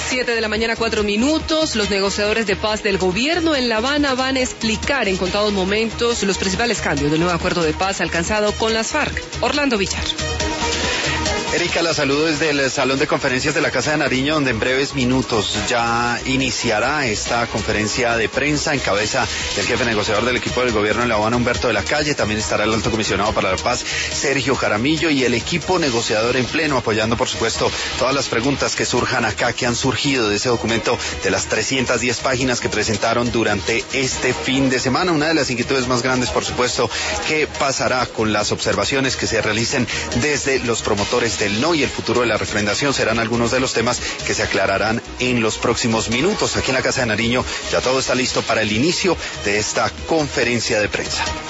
7:04 a.m. Los negociadores de paz del gobierno en La Habana van a explicar en contados momentos los principales cambios del nuevo acuerdo de paz alcanzado con las FARC. Orlando Villar. Erika, la saludo desde el Salón de Conferencias de la Casa de Nariño, donde en breves minutos ya iniciará esta conferencia de prensa en cabeza del jefe negociador del equipo del gobierno en La Habana, Humberto de la Calle. También estará el alto comisionado para la paz, Sergio Jaramillo, y el equipo negociador en pleno, apoyando, por supuesto, todas las preguntas que surjan acá, que han surgido de ese documento de las 310 páginas que presentaron durante este fin de semana. Una de las inquietudes más grandes, por supuesto, ¿qué pasará con las observaciones que se realicen desde los promotores del no y el futuro de la refrendación? Serán algunos de los temas que se aclararán en los próximos minutos. Aquí en la Casa de Nariño ya todo está listo para el inicio de esta conferencia de prensa.